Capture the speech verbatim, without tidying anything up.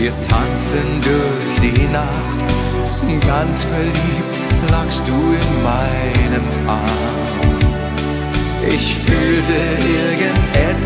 Wir tanzten durch die Nacht, ganz verliebt lagst du in meinem Arm. Ich fühlte irgendetwas